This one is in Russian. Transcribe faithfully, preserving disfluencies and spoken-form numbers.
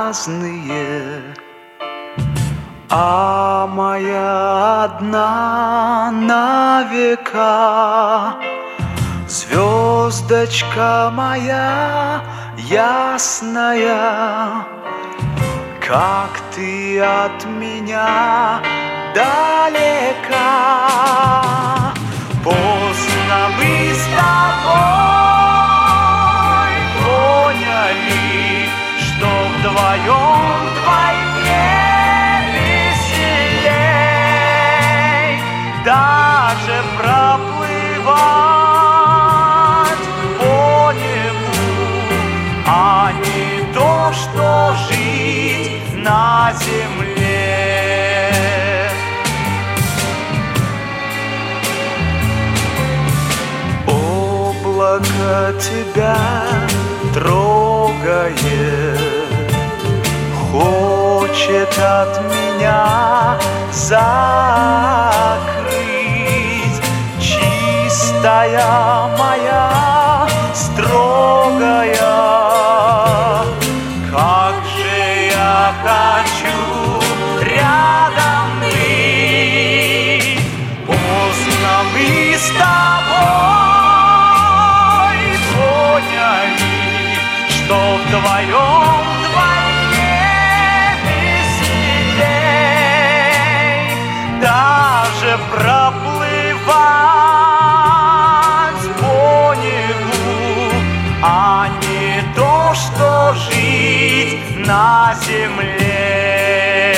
разные, а моя одна на века. Звездочка моя ясная, как ты от меня далека. Поздно мы с тобой поняли, что вдвоем вдвойне веселей. Даже проплывать по небу, а не то, что жить на земле. Облако тебя трогает, хочет от меня закрыть. Чистая моя, строгая, как же я хочу рядом быть. Поздно мы с тобой поняли, что вдвоем вдвойне веселей. Даже проплывать по небу, а не то, что жить на земле.